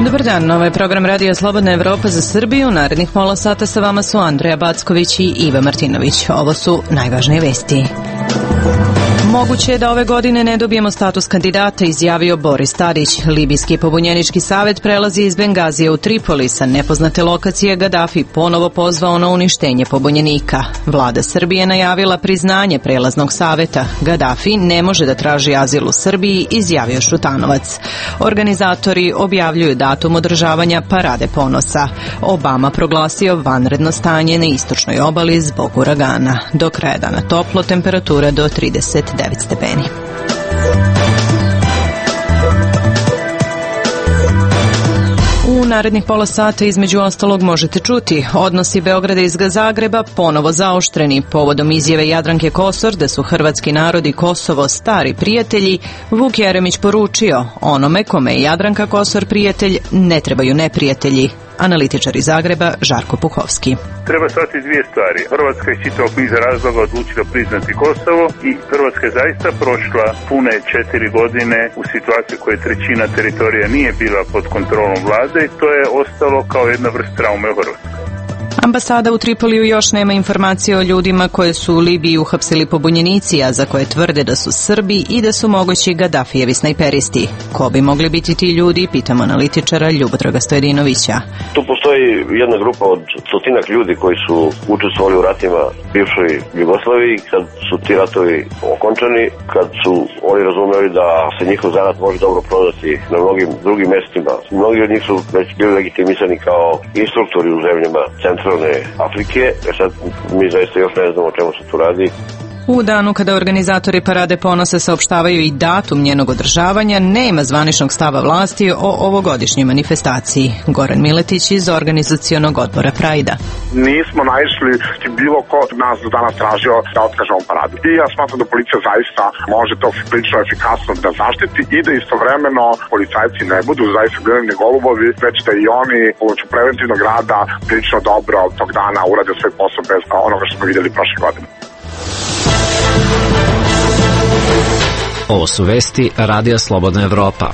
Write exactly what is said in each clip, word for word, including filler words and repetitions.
Dobar dan, ovo je program Radio Slobodna Evropa za Srbiju. Narednih pola sata sa vama su Andreja Backović i Iva Martinović. Ovo su najvažnije vesti. Moguće je da ove godine ne dobijemo status kandidata, izjavio Boris Tadić. Libijski pobunjenički savet prelazi iz Bengazija u Tripoli. Sa nepoznate lokacije Gaddafi ponovo pozvao na uništenje pobunjenika. Vlada Srbije najavila priznanje prelaznog saveta. Gaddafi ne može da traži azil u Srbiji, izjavio Šutanovac. Organizatori objavljuju datum održavanja Parade ponosa. Obama proglasio vanredno stanje na istočnoj obali zbog uragana. Do kraja dana toplo, temperatura do trideset devet stepeni. U narednih pola sata između ostalog možete čuti: odnosi Beograda iz Zagreba ponovo zaoštreni povodom izjave Jadranke Kosor da su hrvatski narod i Kosovo stari prijatelji. Vuk Jeremić poručio: onome kome je Jadranka Kosor prijatelj, ne trebaju neprijatelji. Analitičar iz Zagreba Žarko Puhovski. Treba shvatiti dvije stvari. Hrvatska je čitavog niza razloga odlučila priznati Kosovo i Hrvatska je zaista prošla pune četiri godine u situaciji u kojoj trećina teritorija nije bila pod kontrolom vlade i to je ostalo kao jedna vrsta traume u Hrvatskoj. Ambasada u Tripoliju još nema informacije o ljudima koje su u Libiji uhapsili pobunjenici, a za koje tvrde da su Srbi i da su mogući Gaddafijevi snajperisti. Ko bi mogli biti ti ljudi, pitamo analitičara Ljubodraga Stojedinovića. Tu postoji jedna grupa od stotinak ljudi koji su učestvovali u ratima bivšoj Jugoslaviji. Kad su ti ratovi okončani, kad su oni razumeli da se njihov zanat može dobro prodati na mnogim drugim mestima, mnogi od njih su već bili legitimisani kao instruktori u zemljama centralne Afrike. Sad mi zaista još ne znamo o čemu se tu radi. U danu kada organizatori Parade ponosa saopštavaju i datum njenog održavanja, nema zvaničnog stava vlasti o ovogodišnjoj manifestaciji. Goran Miletić iz organizacionog odbora Prajda. Nismo naišli, bilo ko nas do danas tražio da otkažemo paradu. I ja smatram da policija zaista može to prilično efikasno da zaštiti i da istovremeno policajci ne budu zaista gledani golubovi, već da i oni pomoću preventivnog rada prilično dobro tog dana urade svoj posao bez onoga što smo vidjeli prošle godine. Ovo su vesti Radija Slobodna Evropa.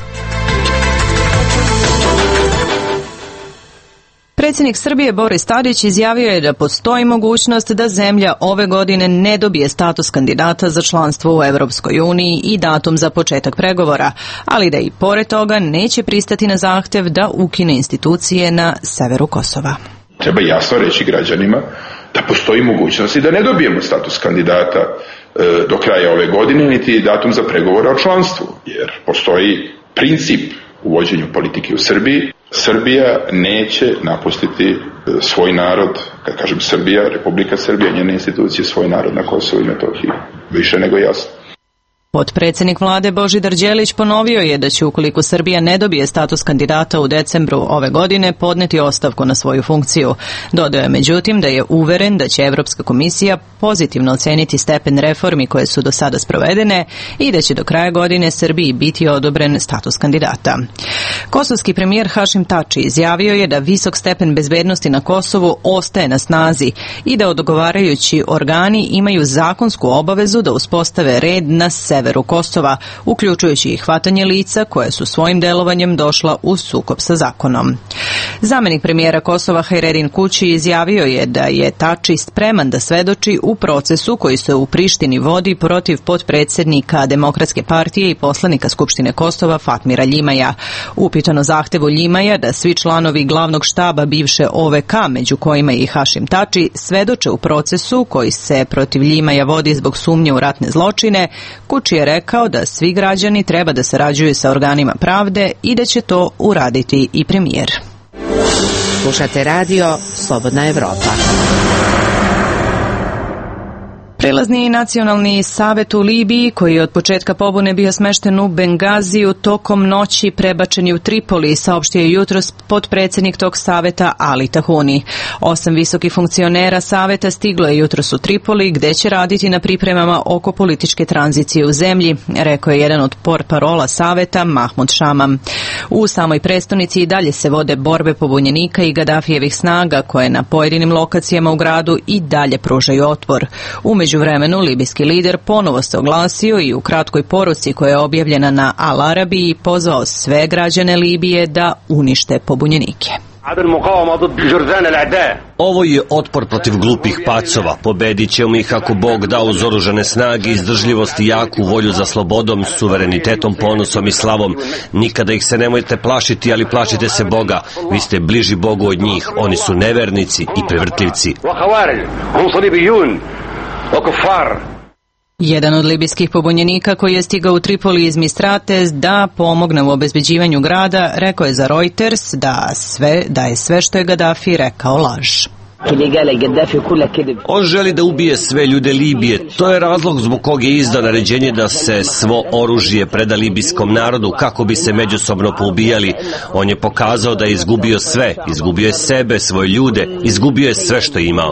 Predsjednik Srbije Boris Tadić izjavio je da postoji mogućnost da zemlja ove godine ne dobije status kandidata za članstvo u Evropskoj uniji i datum za početak pregovora, ali da i pored toga neće pristati na zahtev da ukine institucije na severu Kosova. Treba jasno reći građanima da postoji mogućnost i da ne dobijemo status kandidata e, do kraja ove godine, niti datum za pregovore o članstvu, jer postoji princip u vođenju politike u Srbiji. Srbija neće napustiti e, svoj narod, kad kažem Srbija, Republika Srbija, njene institucije, svoj narod na Kosovu i Metohiji. Više nego jasno. Potpredsjednik vlade Božidar Đelić ponovio je da će, ukoliko Srbija ne dobije status kandidata u decembru ove godine, podneti ostavku na svoju funkciju. Dodao je međutim da je uveren da će Evropska komisija pozitivno oceniti stepen reformi koje su do sada sprovedene i da će do kraja godine Srbiji biti odobren status kandidata. Kosovski premijer Hašim Tači izjavio je da visok stepen bezbednosti na Kosovu ostaje na snazi i da odgovarajući organi imaju zakonsku obavezu da uspostave red na severu Kosova, uključujući i hvatanje lica koje su svojim delovanjem došla u sukob sa zakonom. Zamenik premijera Kosova Hajredin Kući izjavio je da je Tači spreman da svedoči u procesu koji se u Prištini vodi protiv potpredsjednika Demokratske partije i poslanika Skupštine Kosova Fatmira Ljimaja. Upitano zahtevu Ljimaja da svi članovi glavnog štaba bivše O V K, među kojima i Hašim Tači, svedoče u procesu koji se protiv Ljimaja vodi zbog sumnje u ratne zločine, Kući je rekao da svi građani treba da sarađuju sa organima pravde i da će to uraditi i premijer. Slušate radio Slobodna Evropa. Prelazni nacionalni savet u Libiji, koji je od početka pobune bio smešten u Bengaziju, tokom noći prebačen je u Tripoli, saopštio je jutros potpredsjednik tog saveta Ali Tahuni. Osam visokih funkcionera saveta stiglo je jutros u Tripoli, gde će raditi na pripremama oko političke tranzicije u zemlji, rekao je jedan od portparola saveta Mahmud Šamam. U samoj prestonici i dalje se vode borbe pobunjenika i Gaddafijevih snaga, koje na pojedinim lokacijama u gradu i dalje pružaju otpor. Umeđu međuvremenu, libijski lider ponovo se oglasio i u kratkoj poruci koja je objavljena na Al Arabiji pozvao sve građane Libije da unište pobunjenike. Ovo je otpor protiv glupih pacova. Pobedit ćemo ih ako Bog da uz oružane snage, izdržljivost i jaku volju za slobodom, suverenitetom, ponosom i slavom. Nikada ih se nemojte plašiti, ali plašite se Boga. Vi ste bliži Bogu od njih. Oni su nevernici i prevrtljivci. Jedan od libijskih pobunjenika koji je stigao u Tripoli iz Mistrates da pomogne u obezbeđivanju grada, rekao je za Reuters da, sve, da je sve što je Gaddafi rekao laž. On želi da ubije sve ljude Libije. To je razlog zbog kog je izdao naređenje da se svo oružje preda libijskom narodu kako bi se međusobno poubijali. On je pokazao da je izgubio sve. Izgubio je sebe, svoje ljude. Izgubio je sve što je imao.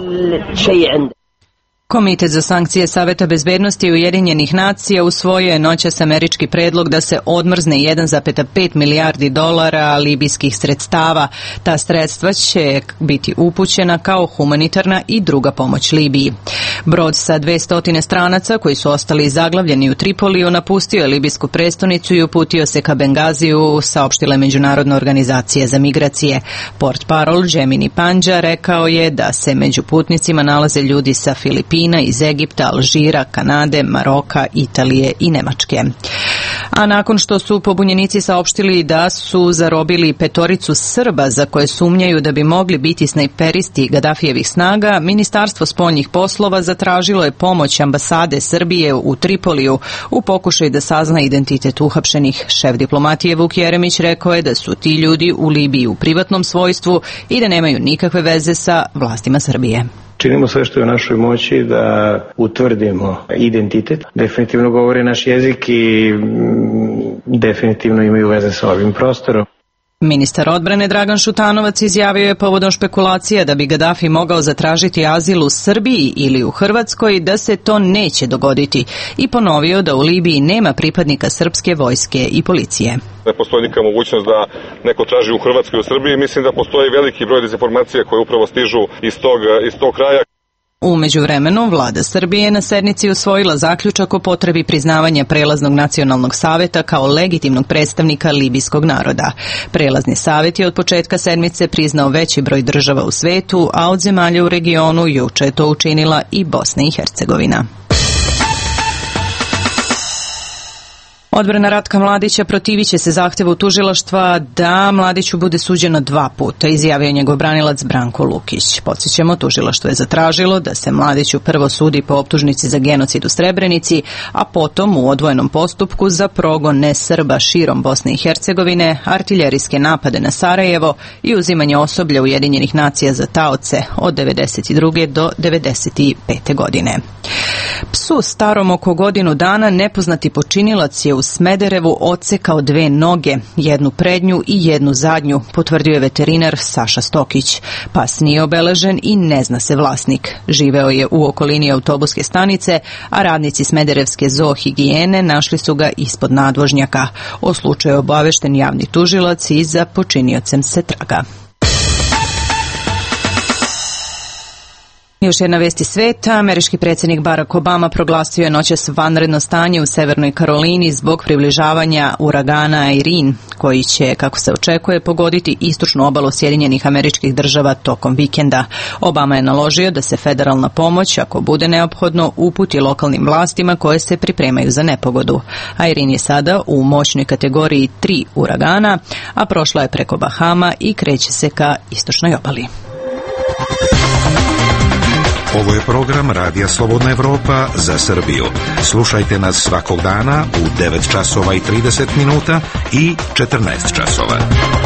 Komitet za sankcije Saveta bezbednosti Ujedinjenih nacija usvojio je noćas američki predlog da se odmrzne jedan zarez pet milijardi dolara libijskih sredstava. Ta sredstva će biti upućena kao humanitarna i druga pomoć Libiji. Brod sa dvesta stranaca koji su ostali zaglavljeni u Tripoliju napustio je libijsku prestonicu i uputio se ka Bengaziju, saopštila je Međunarodna organizacija za migracije. Portparol Džemini Pandža rekao je da se među putnicima nalaze ljudi sa Filipina, iz Egipta, Alžira, Kanade, Maroka, Italije i Nemačke. A nakon što su pobunjenici saopštili da su zarobili petoricu Srba za koje sumnjaju da bi mogli biti snajperisti Gaddafijevih snaga, Ministarstvo spoljnih poslova zatražilo je pomoć ambasade Srbije u Tripoliju u pokušaju da sazna identitet uhapšenih. Šef diplomatije Vuk Jeremić rekao je da su ti ljudi u Libiji u privatnom svojstvu i da nemaju nikakve veze sa vlastima Srbije. Činimo sve što je u našoj moći da utvrdimo identitet. Definitivno govore naš jezik i definitivno imaju veze sa ovim prostorom. Ministar odbrane Dragan Šutanovac izjavio je povodom špekulacija da bi Gaddafi mogao zatražiti azil u Srbiji ili u Hrvatskoj da se to neće dogoditi i ponovio da u Libiji nema pripadnika srpske vojske i policije. Ne postoji nikakva mogućnost da neko traži u Hrvatskoj i u Srbiji. Mislim da postoji veliki broj dezinformacija koje upravo stižu iz tog, iz tog kraja. U međuvremenu, vlada Srbije na sednici usvojila zaključak o potrebi priznavanja Prelaznog nacionalnog saveta kao legitimnog predstavnika libijskog naroda. Prelazni savet je od početka sedmice priznao veći broj država u svetu, a od zemalja u regionu juče je to učinila i Bosna i Hercegovina. Odbrana Ratka Mladića protivit će se zahtevu tužilaštva da Mladiću bude suđeno dva puta, izjavio njegov branilac Branko Lukić. Podsjećamo, tužilaštvo je zatražilo da se Mladiću prvo sudi po optužnici za genocid u Srebrenici, a potom u odvojenom postupku za progon nesrba širom Bosne i Hercegovine, artiljerijske napade na Sarajevo i uzimanje osoblja Ujedinjenih nacija za taoce od devedeset druge do devedeset pete godine. Psu starom oko godinu dana nepoznati počinilac je u Smederevu odsekao dve noge, jednu prednju i jednu zadnju, potvrdio je veterinar Saša Stokić. Pas nije obeležen i ne zna se vlasnik. Živeo je u okolini autobuske stanice, a radnici Smederevske zoohigijene našli su ga ispod nadvožnjaka. O slučaju je obavešten javni tužilac i za počiniocem se traga. Još jedna vest iz sveta. Američki predsjednik Barack Obama proglasio je noćas vanredno stanje u Severnoj Karolini zbog približavanja uragana Irene, koji će, kako se očekuje, pogoditi istočnu obalu Sjedinjenih Američkih Država tokom vikenda. Obama je naložio da se federalna pomoć, ako bude neophodno, uputi lokalnim vlastima koje se pripremaju za nepogodu. Irene je sada u moćnoj kategoriji tri uragana, a prošla je preko Bahama i kreće se ka istočnoj obali. Ovo je program Radija Slobodna Evropa za Srbiju. Slušajte nas svakog dana u devet časova i trideset minuta i četrnaest časova.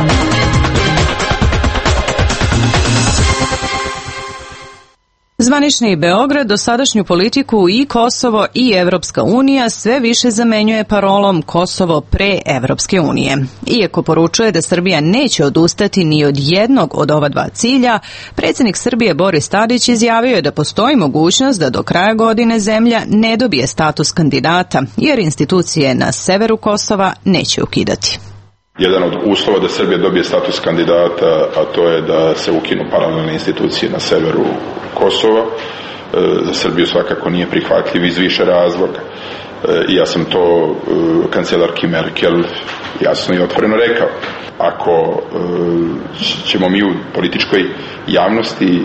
Zvanični Beograd dosadašnju politiku i Kosovo i Evropska unija sve više zamenjuje parolom Kosovo pre Evropske unije. Iako poručuje da Srbija neće odustati ni od jednog od ova dva cilja, predsjednik Srbije Boris Tadić izjavio je da postoji mogućnost da do kraja godine zemlja ne dobije status kandidata, jer institucije na severu Kosova neće ukidati. Jedan od uslova da Srbija dobije status kandidata, a to je da se ukinu paralelne institucije na severu Kosova. za Srbiju svakako nije prihvatljiv iz više razloga. I ja sam to kancelarki Merkel jasno i otvoreno rekao. Ako ćemo mi u političkoj javnosti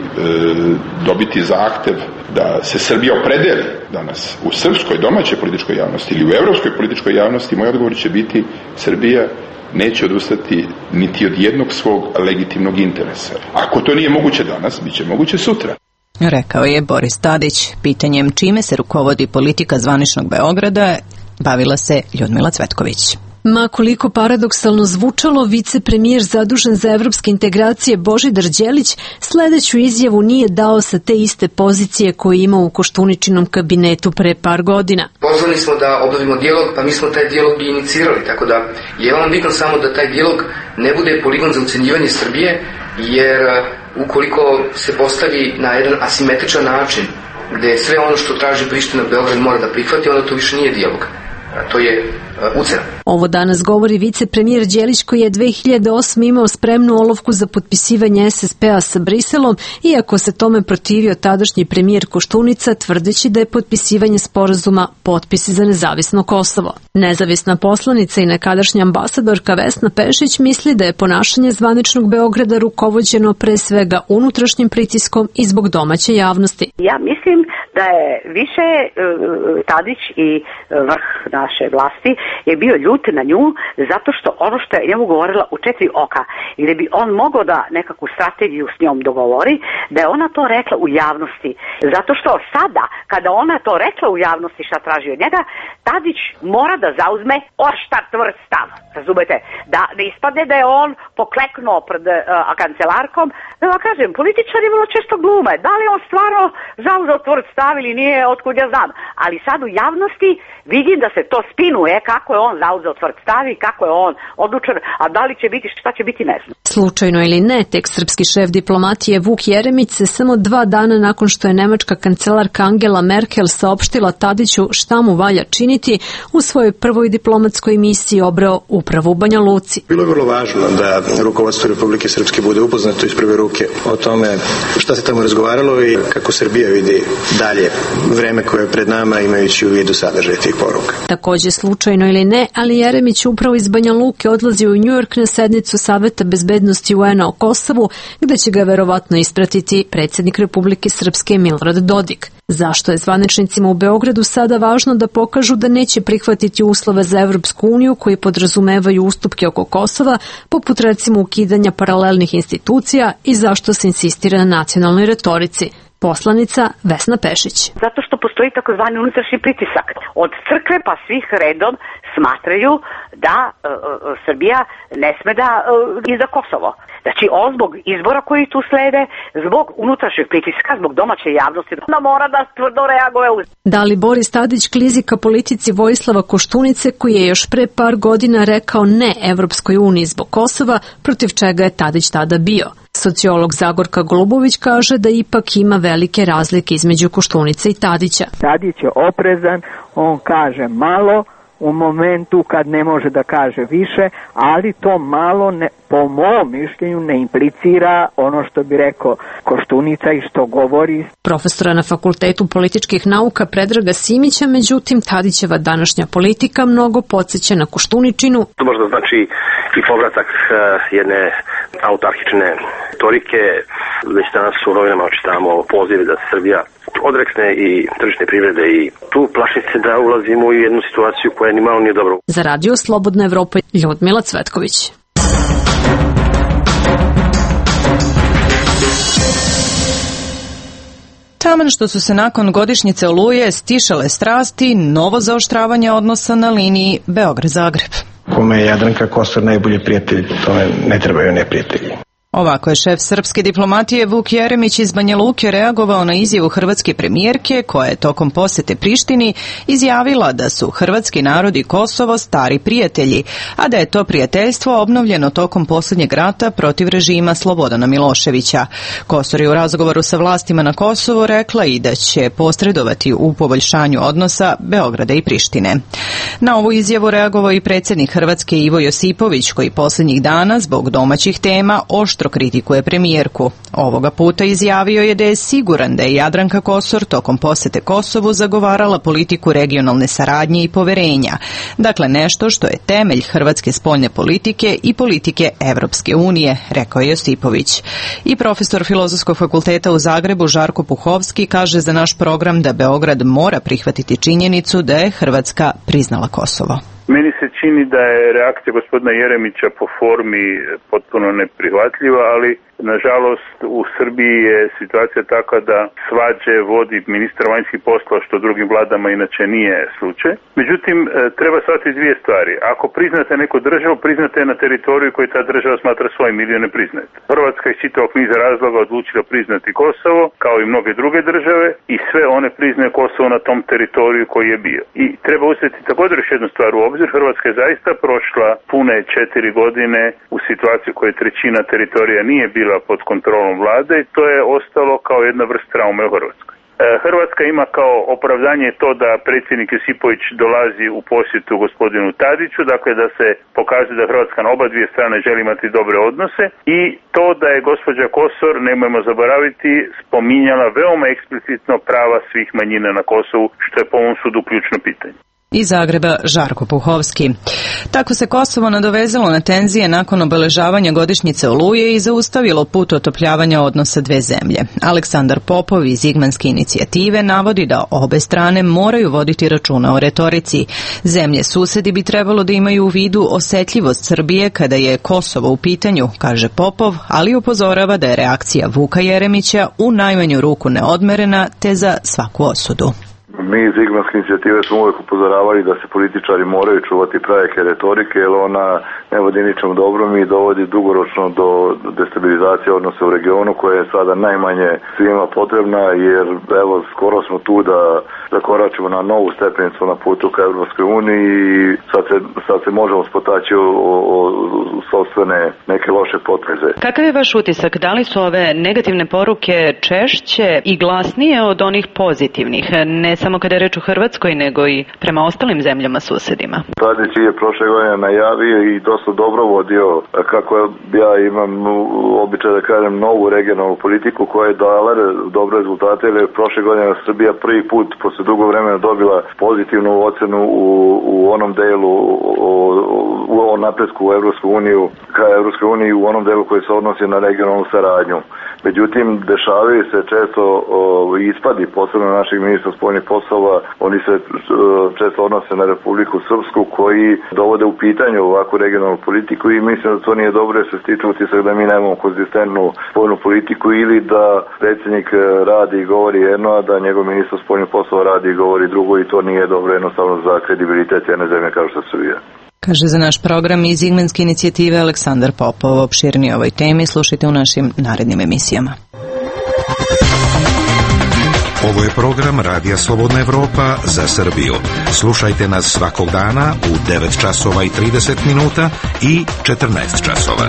dobiti zahtev da se Srbija opredeli danas u srpskoj domaćoj političkoj javnosti ili u evropskoj političkoj javnosti, moj odgovor će biti: Srbija neće odustati niti od jednog svog legitimnog interesa. Ako to nije moguće danas, bit će moguće sutra. Rekao je Boris Tadić. Pitanjem čime se rukovodi politika zvaničnog Beograda bavila se Ljudmila Cvetković. Ma koliko paradoksalno zvučalo, vicepremijer zadužen za evropske integracije Božidar Đelić sledeću izjavu nije dao sa te iste pozicije koje ima u Koštuničinom kabinetu pre par godina. Pozvani smo da obavimo dijalog, pa mi smo taj dijalog i inicirali, tako da je vam bitno samo da taj dijalog ne bude poligon za ucenjivanje Srbije, jer ukoliko se postavi na jedan asimetričan način, gde sve ono što traži Priština Beograd mora da prihvati, onda to više nije dijalog. To je uh, ucena. Ovo danas govori vicepremijer Đelić, koji je dve hiljade osme imao spremnu olovku za potpisivanje S S P-a sa Briselom, iako se tome protivio tadašnji premijer Koštunica, tvrdeći da je potpisivanje sporazuma potpis za nezavisno Kosovo. Nezavisna poslanica i nekadašnja ambasadorka Vesna Pešić misli da je ponašanje zvaničnog Beograda rukovođeno pre svega unutrašnjim pritiskom i zbog domaće javnosti. Ja mislim da je više uh, Tadić i uh, vrh naše vlasti je bio ljut na nju zato što ono što je njemu govorila u četiri oka, gdje bi on mogao da nekakvu strategiju s njom dogovori, da je ona to rekla u javnosti. Zato što sada, kada ona to rekla u javnosti šta traži od njega, Tadić mora da zauzme oštar tvrd stav. Razumete? Da ne ispadne da je on pokleknuo pred uh, kancelarkom. Da vam kažem, političari vrlo često glume. Da li on stvarno zauzeo tvrd stav ili nije, otkud ja znam. Ali sad u javnosti vidim da se to spinuje kako je on zauzeo tvrd stav i kako je on odlučan, a da li će biti, šta će biti, ne znam. Slučajno ili ne, tek srpski šef diplomatije Vuk Jeremić se samo dva dana nakon što je nemačka kancelarka Angela Merkel saopštila Tadiću šta mu valja činiti, u svojoj prvoj diplomatskoj misiji obrao upravo u Banja Luci. Bilo je vrlo važno da rukovodstvo Republike Srpske bude upoznato iz prve ruke o tome šta se tamo razgovaralo i kako Srbija vidi dalje vreme koje je pred nama, imajući u vidu sadržaj tih poruka. Takođe, slučajno ili ne, ali Jeremić upravo iz Banja Luke odlazi u Njujork na sednicu Saveta bezbednosti U N-a o Kosovu, gde će ga verovatno ispratiti predsjednik Republike Srpske Milorad Dodik. Zašto je zvaničnicima u Beogradu sada važno da pokažu da neće prihvatiti uslove za Evropsku uniju koji podrazumevaju ustupke oko Kosova, poput recimo ukidanja paralelnih institucija, i zašto se insistira na nacionalnoj retorici? Poslanica Vesna Pešić. Zato što postoji takozvani unutrašnji pritisak. Od crkve pa svih redom smatraju da uh, Srbija ne sme da uh, izda Kosovo. Znači, on zbog izbora koji tu slede, zbog unutrašnjeg pritiska, zbog domaće javnosti, da mora da tvrdo reaguje. Da li Boris Tadić klizi ka politici Vojislava Koštunice, koji je još pre par godina rekao ne Evropskoj uniji zbog Kosova, protiv čega je Tadić tada bio? Sociolog Zagorka Golubović kaže da ipak ima velike razlike između Koštunice i Tadića. Tadić je oprezan, on kaže malo u momentu kad ne može da kaže više, ali to malo ne, po mom mišljenju ne implicira ono što bi rekao Koštunica i što govori. Profesora na Fakultetu političkih nauka Predraga Simića, međutim, Tadićeva današnja politika mnogo podsjeća na Koštuničinu. To možda znači i povratak uh, jedne autarhične retorike. Već danas u novinama čitamo pozive da se Srbija odrekne i tržišne privrede i tu plašim se da ulazimo u jednu situaciju koja ni malo nije dobro. Za Radio Slobodna Evropa, Ljudmila Cvetković. Taman što su se nakon godišnjice Oluje stišale strasti, novo zaoštravanje odnosa na liniji Beograd-Zagreb. Kome je Jadranka Kosor najbolji prijatelj, tome ne trebaju neprijatelji. Ovako je šef srpske diplomatije Vuk Jeremić iz Banja Luke reagovao na izjavu hrvatske premijerke, koja je tokom posete Prištini izjavila da su hrvatski narod i Kosovo stari prijatelji, a da je to prijateljstvo obnovljeno tokom posljednjeg rata protiv režima Slobodana Miloševića. Kosor je u razgovoru sa vlastima na Kosovu rekla i da će posredovati u poboljšanju odnosa Beograda i Prištine. Na ovu izjavu reagovao i predsjednik Hrvatske Ivo Josipović, koji posljednjih dana zbog domaćih tema oštro oštro kritikuje premijerku. Ovoga puta izjavio je da je siguran da je Jadranka Kosor tokom posete Kosovu zagovarala politiku regionalne saradnje i poverenja. Dakle, nešto što je temelj hrvatske spoljne politike i politike Evropske unije, rekao je Josipović. I profesor Filozofskog fakulteta u Zagrebu Žarko Puhovski kaže za naš program da Beograd mora prihvatiti činjenicu da je Hrvatska priznala Kosovo. Meni se čini da je reakcija gospodina Jeremića po formi potpuno neprihvatljiva, ali nažalost u Srbiji je situacija takva da svađe vodi ministar vanjskih poslova, što drugim vladama inače nije slučaj. Međutim, treba shvatiti dvije stvari. Ako priznate neku državu, priznate je na teritoriju koju ta država smatra svojim ili ne priznate. Hrvatska iz čitavog niza razloga odlučila priznati Kosovo, kao i mnoge druge države, i sve one priznaju Kosovo na tom teritoriju koji je bio. I treba uzeti također još jednu stvar u obzir. Hrvatska je zaista prošla pune četiri godine u situaciju koje trećina teritorija nije bila pod kontrolom vlade i to je ostalo kao jedna vrsta traume u Hrvatskoj. Hrvatska ima kao opravdanje to da predsjednik Josipović dolazi u posjetu gospodinu Tadiću, dakle da se pokaže da Hrvatska na oba dvije strane želi imati dobre odnose, i to da je gospođa Kosor, nemojmo zaboraviti, spominjala veoma eksplicitno prava svih manjina na Kosovu, što je po mom sudu ključno pitanje. Iz Zagreba Žarko Puhovski. Tako se Kosovo nadovezalo na tenzije nakon obeležavanja godišnjice Oluje i zaustavilo put otopljavanja odnosa dve zemlje. Aleksandar Popov iz Zigmanske inicijative navodi da obe strane moraju voditi računa o retorici. Zemlje susedi bi trebalo da imaju u vidu osetljivost Srbije kada je Kosovo u pitanju, kaže Popov, ali upozorava da je reakcija Vuka Jeremića u najmanju ruku neodmerena te za svaku osudu. Mi iz Zigmanske inicijative smo uvijek upozoravali da se političari moraju čuvati prejake retorike, jer ona ne vodi ničem dobrom i dovodi dugoročno do destabilizacije odnosa u regionu, koja je sada najmanje svima potrebna, jer evo skoro smo tu da zakoračimo na novu stepenicu na putu ka Evropskoj uniji i sad se, sad se možemo spotaći o, o, o sopstvene neke loše poteze. Kakav je vaš utisak? Da li su ove negativne poruke češće i glasnije od onih pozitivnih? Ne samo kada je reč o Hrvatskoj, nego i prema ostalim zemljama susedima. Tadić je prošle godine najavio i dosta dobro vodio, kako ja imam običaj da kažem, novu regionalnu politiku koja je dala dobre rezultate, jer je prošle godine Srbija prvi put posle dugo vremena dobila pozitivnu ocenu u, u onom delu o, o, o napretku u Evropsku uniju, ka Evropskoj uniji u onom delu koji se odnosi na regionalnu saradnju. Međutim, dešavaju se često o, ispadi, posebno naših ministra spoljnih poslova, oni se o, često odnose na Republiku Srpsku, koji dovode u pitanje ovakvu regionalnu politiku i mislim da to nije dobro, jer se stiče utisak da mi nemamo konzistentnu spoljnu politiku ili da predsjednik radi i govori jedno, a da njegov ministar spoljnih poslova radi i govori drugo, i to nije dobro jednostavno za kredibilitet jedne zemlje kao što se Srbija. Kaže za naš program iz Zigmanske inicijative Aleksandar Popov. Opširnije o ovoj temi slušajte u našim narednim emisijama. Ovo je program Radija Slobodna Evropa za Srbiju. Slušajte nas svakog dana u devet časova i trideset minuta i četrnaest časova.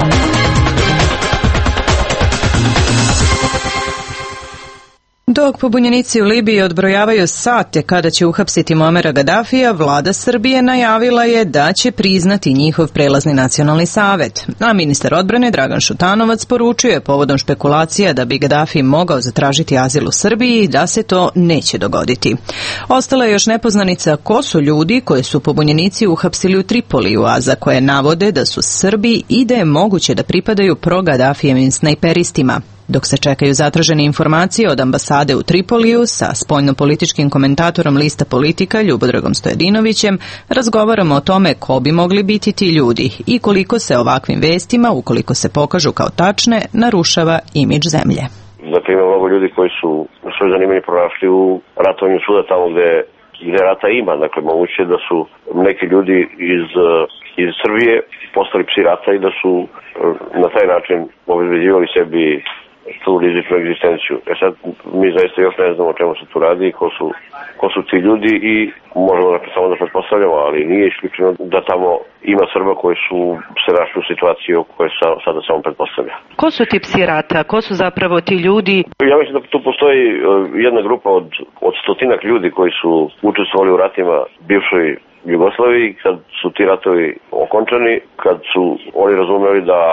Dok pobunjenici u Libiji odbrojavaju sate kada će uhapsiti Muamera Gadafija, vlada Srbije najavila je da će priznati njihov prelazni nacionalni savet. A ministar odbrane Dragan Šutanovac poručio je povodom špekulacija da bi Gadafi mogao zatražiti azil u Srbiji da se to neće dogoditi. Ostala je još nepoznanica ko su ljudi koje su pobunjenici uhapsili u Tripoliju, a za koje navode da su Srbi i da je moguće da pripadaju pro-Gadafijevim snajperistima. Dok se čekaju zatražene informacije od ambasade u Tripoliju, sa spoljnopolitičkim komentatorom Lista Politika Ljubodragom Stojadinovićem razgovaramo o tome ko bi mogli biti ti ljudi i koliko se ovakvim vestima, ukoliko se pokažu kao tačne, narušava imidž zemlje. Dakle, ima mnogo ljudi koji su svoje zanimanje pronašli u ratovanju svuda tamo gde, gde rata ima. Dakle, moguće da su neki ljudi iz, iz Srbije postali psi rata i da su na taj način obezbeđivali sebi tu rizičnu egzistenciju. E sad, mi zaista još ne znamo o čemu se tu radi i ko su, ko su ti ljudi i možemo da samo da pretpostavljamo, ali nije isključeno da tamo ima Srba koji su se našli u situaciju koje sa, sada samo pretpostavlja. Ko su ti psi rata? Ko su zapravo ti ljudi? Ja mislim da tu postoji jedna grupa od, od stotinak ljudi koji su učestvovali u ratima bivšoj Jugoslaviji, kad su ti ratovi okončani, kad su oni razumeli da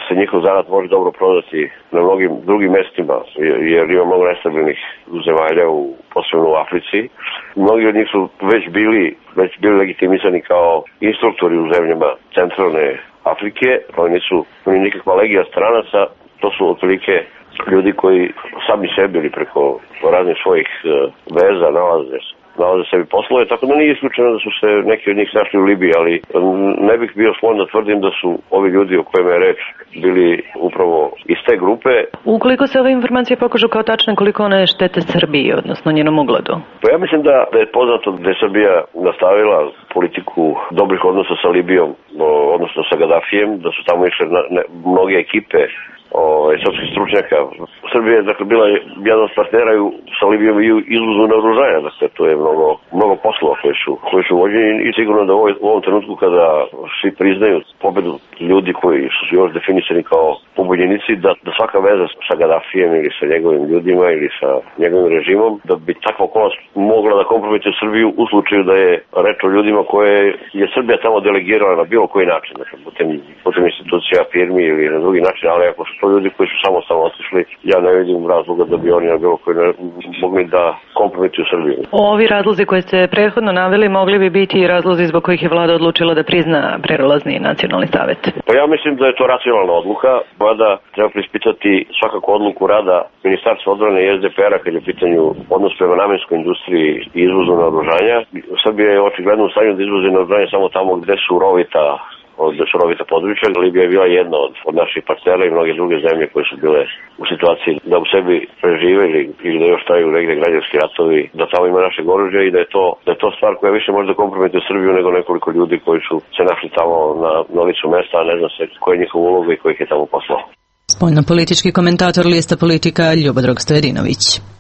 se njihov zanat može dobro prodati na mnogim drugim mestima, jer ima mnogo nestabilnih zemalja, u, posebno u Africi. Mnogi od njih su već bili, već bili legitimisani kao instruktori u zemljama centralne Afrike, oni nisu oni nikakva legija stranaca, to su otprilike ljudi koji sami sebi ili preko raznih svojih veza nalaze nalaze sebi poslove, tako da nije isključeno da su se neki od njih našli u Libiji, ali ne bih bio sklon da tvrdim da su ovi ljudi o kojima je reč bili upravo iz te grupe. Ukoliko se ove informacije pokažu kao tačne, koliko one štete Srbiji, odnosno njenom ugledu? Pa ja mislim da, da je poznato da je Srbija nastavila politiku dobrih odnosa sa Libijom, odnosno sa Gadafijem, da su tamo išle na, ne, mnoge ekipe o, srpskih stručnjaka. Srbija je dakle bila jedan od partnera sa Libijom i izvozu naoružanja, dakle to je mnogo, mnogo poslova koji su, koji su vođeni i sigurno da u, ovoj, u ovom trenutku kada svi priznaju pobedu ljudi koji su još definisani kao pobunjenici, da, da svaka veza sa Gadafijem ili sa njegovim ljudima ili sa njegovim režimom, da bi takva okolnost mogla da kompromituje Srbiju u slučaju da je reč o ljudima koje je Srbija tamo delegirala na bilo koji način, dakle putem, putem institucija, firmi ili na drugi način, ali ako su to ljudi koji su samostalno otišli, ja ne vidim razloga da bi oni na bilo koji ne, mogli da kompromituju Srbiju. Ovi razlozi koje ste prethodno naveli mogli bi biti i razlozi zbog kojih je vlada odlučila da prizna prelazni nacionalni savet. Pa ja mislim da je to racionalna odluka. Vlada treba prispitati svakako odluku rada Ministarstva odbrane i es de pe er-a kad je u pitanju odnos prema namenskoj industriji i izvozu naoružanja. Srbija je očigledno u stanju da izvozi naoružanje samo tamo gde su rovita od surovita područja. Libija je bila jedna od, od naših partnera i mnoge druge zemlje koje su bile u situaciji da u sebi prežive ili, ili da još traju negde građanski ratovi, da tamo ima našeg oružja i da je to, da je to stvar koja više može da kompromituje Srbiju nego nekoliko ljudi koji su se našli tamo na, na licu mesta, a ne zna se koja je njihov uloga i kojih je tamo poslao. Spoljnopolitički komentator Lista Politika Ljubodrog Stojadinović.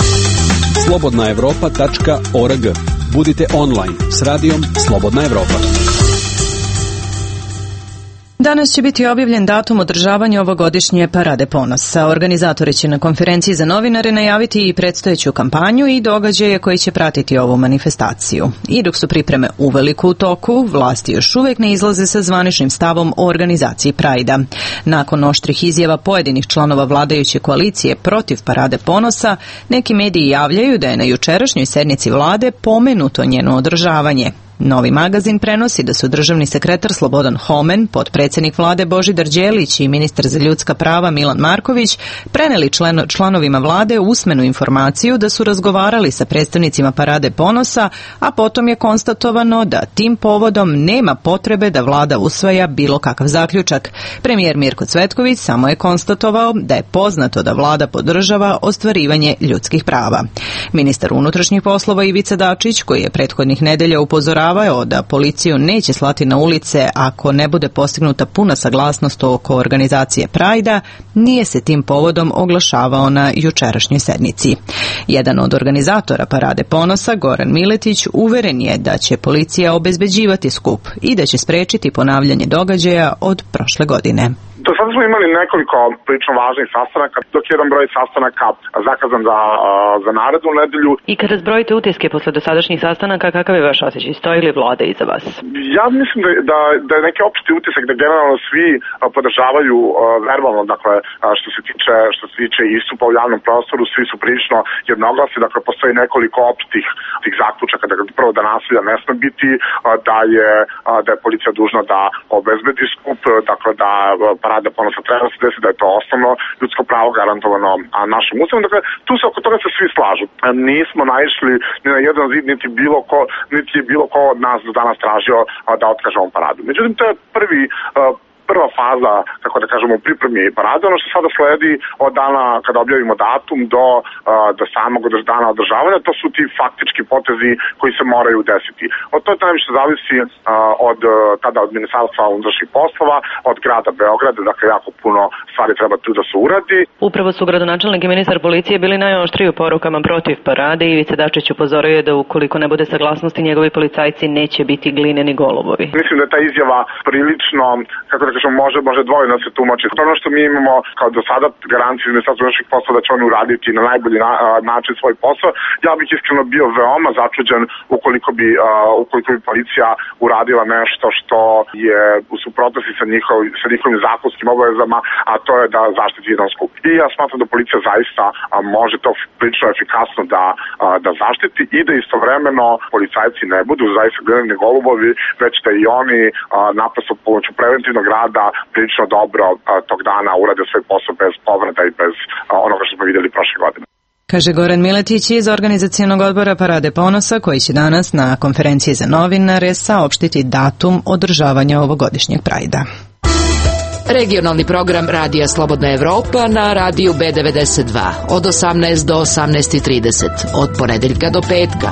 slobodna evropa tačka org. Budite online s radijom Slobodna Evropa. Danas će biti objavljen datum održavanja ovogodišnje Parade ponosa. Organizatori će na konferenciji za novinare najaviti i predstojeću kampanju i događaje koji će pratiti ovu manifestaciju. I dok su pripreme uveliko u toku, vlasti još uvijek ne izlaze sa zvaničnim stavom o organizaciji Prajda. Nakon oštrih izjava pojedinih članova vladajuće koalicije protiv Parade ponosa, neki mediji javljaju da je na jučerašnjoj sednici vlade pomenuto njeno održavanje. Novi magazin prenosi da su državni sekretar Slobodan Homen, potpredsjednik vlade Božidar Đelić i ministar za ljudska prava Milan Marković preneli člen, članovima vlade usmenu informaciju da su razgovarali sa predstavnicima Parade ponosa, a potom je konstatovano da tim povodom nema potrebe da vlada usvaja bilo kakav zaključak. Premijer Mirko Cvetković samo je konstatovao da je poznato da vlada podržava ostvarivanje ljudskih prava. Ministar unutrašnjih poslova Ivica Dačić, koji je prethodnih nedelja upozoravao da policiju neće slati na ulice ako ne bude postignuta puna saglasnost oko organizacije Prajda, nije se tim povodom oglašavao na jučerašnjoj sednici. Jedan od organizatora Parade ponosa, Goran Miletić, uveren je da će policija obezbeđivati skup i da će sprečiti ponavljanje događaja od prošle godine. Do sada smo imali nekoliko prilično važnih sastanaka, dok je jedan broj sastanaka zakazan za, za narednu nedelju. I kada zbrojite utiske posle dosadašnjih sastanaka, kakav je vaš osjećaj? Stoji li vlada iza vas? Ja mislim da, da, da je neki opšti utisak da generalno svi podržavaju verbalno, dakle, što se tiče, što se tiče istupa u javnom prostoru, svi su prilično jednoglasni, dakle, postoji nekoliko opštih tih zaključaka, dakle, prvo da nasilja ne sme biti, da je, da je policija dužna da obezbedi skup, dakle, da Parada ponosa treba se desiti, da je to osnovno ljudsko pravo garantovano našim ustavom. Dakle, tu se oko toga se svi slažu. Nismo naišli ni na jedan zid, niti bilo ko, niti je bilo ko od nas do danas tražio da otkažemo paradu. Međutim, to je prvi prva faza, kako da kažemo, u pripremi parade. Ono što sada sledi od dana kada objavimo datum do, do samog dana održavanja, to su ti faktički potezi koji se moraju desiti. Od toga najviše zavisi od tada od Ministarstva unutrašnjih poslova, od grada Beograda, dakle jako puno stvari treba tu da se uradi. Upravo su gradonačelnik i ministar policije bili najoštriji u porukama protiv parade. Ivica Dačić upozorio je da ukoliko ne bude saglasnosti, njegovi policajci neće biti glineni golubovi. Mislim da je ta izjava prilično, kako da praktično može, može dvojno da se tumači. Ono što mi imamo kao do sada garanciju Ministarstva unutrašnjih poslova da će oni uraditi na najbolji na, način svoj posao, ja bih iskreno bio veoma začuđen ukoliko bi, uh, ukoliko bi policija uradila nešto što je u suprotnosti sa, njihov, sa njihovim zakonskim obavezama, a to je da zaštiti jedan skup. I ja smatram da policija zaista uh, može to prilično efikasno da, uh, da zaštiti i da istovremeno policajci ne budu zaista gledani golubovi, već da i oni uh, naprosto pomoću preventivnog rada prilično dobro uh, tog dana urade svoj posao bez povreda i bez uh, onoga što smo vidjeli prošle godine. Kaže Goran Miletić iz organizacionog odbora Parade ponosa, koji će danas na konferenciji za novinare saopštiti datum održavanja ovogodišnjeg Prajda. Regionalni program Radija Slobodna Evropa na radiju B devedeset dva od osamnaest do osamnaest trideset, od ponedeljka do petka.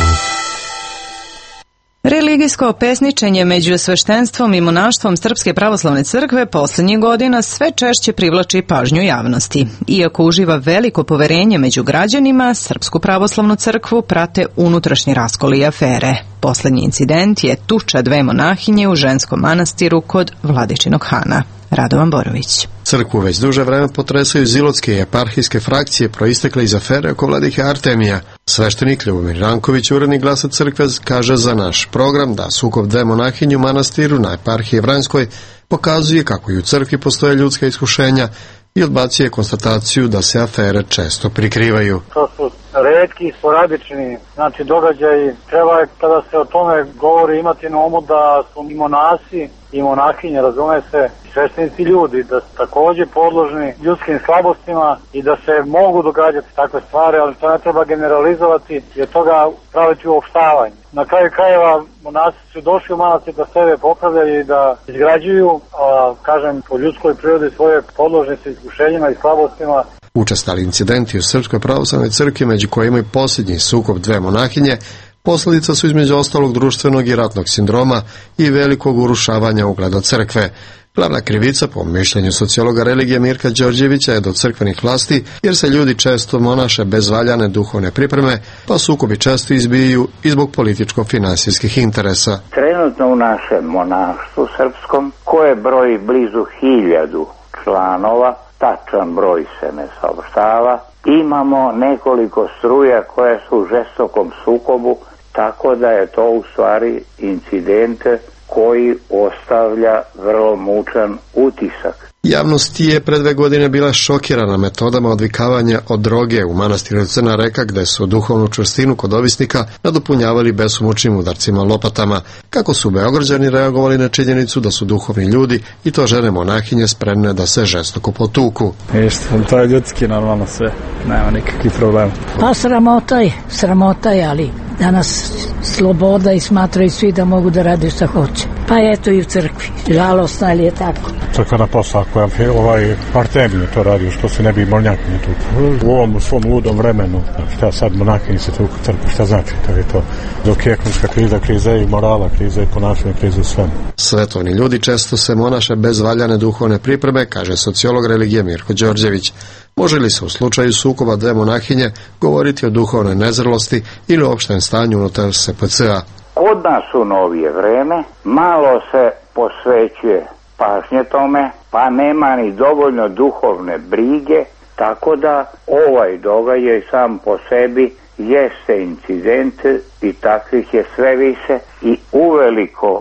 Religijsko pesničenje među sveštenstvom i monaštvom Srpske pravoslavne crkve posljednjih godina sve češće privlači pažnju javnosti. Iako uživa veliko poverenje među građanima, Srpsku pravoslavnu crkvu prate unutrašnji raskoli i afere. Poslednji incident je tuča dve monahinje u ženskom manastiru kod Vladičinog Hana. Radovan Borović. Crkvu već duže vreme potresaju zilotske i eparhijske frakcije proistekle iz afere oko vladike Artemija. Sveštenik Ljubomir Ranković, urednik Glasa crkve, kaže za naš program da sukob dve monahinje u manastiru na eparhiji Vranjskoj pokazuje kako i u crkvi postoje ljudska iskušenja i odbacuje konstataciju da se afere često prikrivaju. To su retki, sporadični, znači događaji. Treba je kada se o tome govori imati na umu da su i monasi i monahinje, razume se, sveštenici ljudi, da su takođe podložni ljudskim slabostima i da se mogu događati takve stvari, ali to ne treba generalizovati i od toga praviti uopštavanje. Na kraju krajeva monasi su došli u manastir da sebe popravljaju i da izgrađuju, a kažem, po ljudskoj prirodi svoje podložne su iskušenjima i slabostima. Učestali incidenti u Srpskoj pravoslavnoj crkvi, među kojima i posljednji sukob dve monahinje, posljedica su između ostalog društvenog i ratnog sindroma i velikog urušavanja ugleda crkve. Glavna krivica, po mišljenju sociologa religije Mirka Đorđevića, je do crkvenih vlasti, jer se ljudi često monaše bez valjane duhovne pripreme, pa sukobi često izbijaju i zbog političko-finansijskih interesa. Trenutno u našem monaštvu srpskom, koje broji blizu hiljadu članova, tačan broj se ne saopštava, imamo nekoliko struja koje su u žestokom sukobu, tako da je to u stvari incident koji ostavlja vrlo mučan utisak. Javnost je pre dve godine bila šokirana metodama odvikavanja od droge u manastiru Crna Reka, gde su duhovnu čvrstinu kod ovisnika nadopunjavali besomučnim udarcima lopatama. Kako su Beograđani reagovali na činjenicu da su duhovni ljudi i to žene monahinje spremne da se žestoko potuku? Isto, to je ljudski normalno sve, nema nikakvih problema. Pa sramota je, sramota je, ali danas sloboda i smatraju svi da mogu da rade šta hoće. Pa eto i u crkvi, žalostno, ali je tako. Crkvena posla koja je ovaj Artemiju to radio, što se ne bi monjakinje tu. U ovom svom ludom vremenu, šta sad monakinje se tu u crkvi, šta znači to je to? Dok je ekonomska kriza, kriza i morala, kriza i ponašanja, kriza i sve. Svetovni ljudi često se monaše bez valjane duhovne pripreme, kaže sociolog religije Mirko Đorđević. Može li se u slučaju sukoba dve monahinje govoriti o duhovnoj nezrelosti ili opštem stanju unutar S P C A? Kod nas u novije vreme malo se posvećuje pažnje tome, pa nema ni dovoljno duhovne brige, tako da ovaj događaj sam po sebi jeste incident i takvih je sve više i uveliko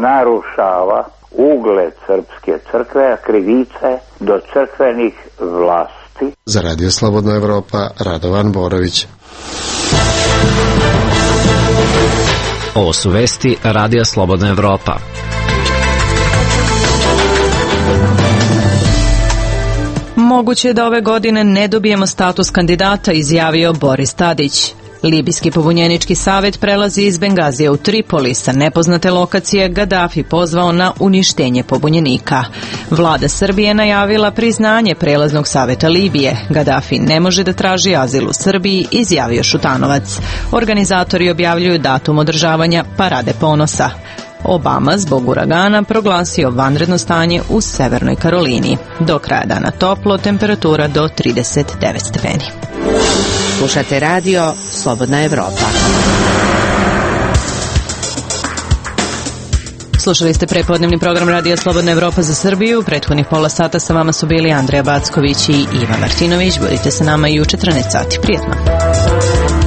narušava ugled Srpske crkve, a krivice do crkvenih vlasti. Za Radio Slobodna Evropa, Radovan Borović. Ovo su vesti Radija Slobodna Evropa. Moguće je da ove godine ne dobijemo status kandidata, izjavio Boris Tadić. Libijski pobunjenički savjet prelazi iz Bengazija u Tripoli. Sa nepoznate lokacije Gaddafi pozvao na uništenje pobunjenika. Vlada Srbije najavila priznanje prelaznog savjeta Libije. Gaddafi ne može da traži azil u Srbiji, izjavio Šutanovac. Organizatori objavljuju datum održavanja Parade ponosa. Obama zbog uragana proglasio vanredno stanje u Severnoj Karolini. Do kraja dana toplo, temperatura do trideset devet stepeni. Slušate radio Slobodna Evropa. Slušali ste prepodnevni program Radija Slobodna Evropa za Srbiju. Prethodnih pola sata sa vama su bili Andreja Backović i Iva Martinović. Budite sa nama i u četrnaest sati. Prijetno.